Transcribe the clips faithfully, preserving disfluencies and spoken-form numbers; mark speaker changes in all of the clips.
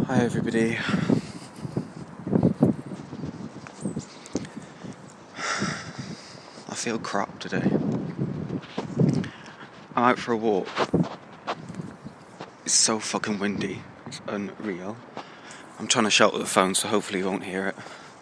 Speaker 1: Hi everybody. I feel crap today. I'm out for a walk. It's so fucking windy. It's unreal. I'm trying to shout at the phone so hopefully you won't hear it.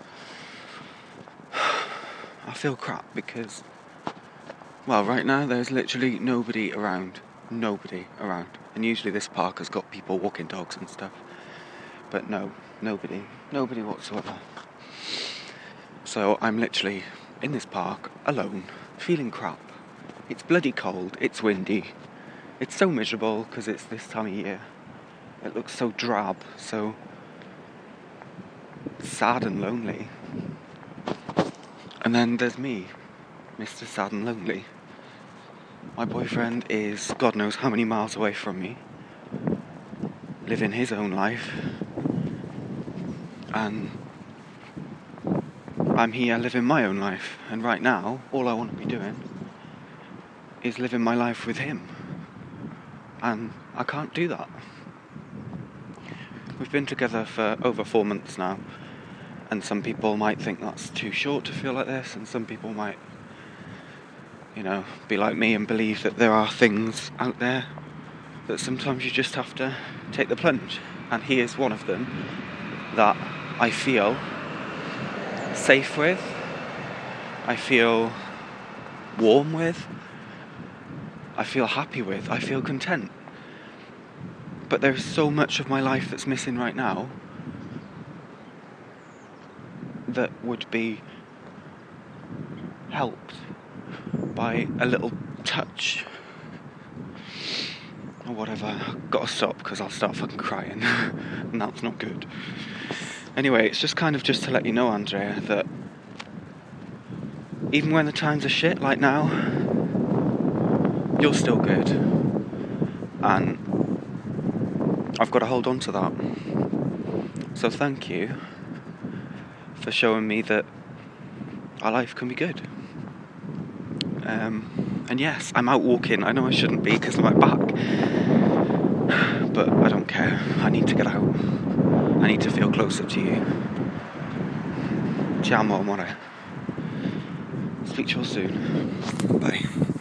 Speaker 1: I feel crap because, well, right now there's literally nobody around. Nobody around. And usually this park has got people walking dogs and stuff. But no, nobody. Nobody whatsoever. So I'm literally in this park, alone, feeling crap. It's bloody cold, it's windy. It's so miserable because it's this time of year. It looks so drab, so sad and lonely. And then there's me, Mister Sad and Lonely. My boyfriend is God knows how many miles away from me, living his own life. And I'm here living my own life. And right now, all I want to be doing is living my life with him. And I can't do that. We've been together for over four months now. And some people might think that's too short to feel like this. And some people might, you know, be like me and believe that there are things out there that sometimes you just have to take the plunge. And he is one of them that I feel safe with. I feel warm with. I feel happy with. I feel content. But there's so much of my life that's missing right now that would be helped by a little touch or whatever. I've got to stop because I'll start fucking crying and that's not good. Anyway, it's just kind of just to let you know, Andrea, that even when the times are shit like now, you're still good. And I've got to hold on to that. So thank you for showing me that our life can be good. Um, and yes, I'm out walking. I know I shouldn't be because of my back. But I don't care. I need to get out. I need to feel closer to you. Ti amo, amore. Speak to you all soon. Bye.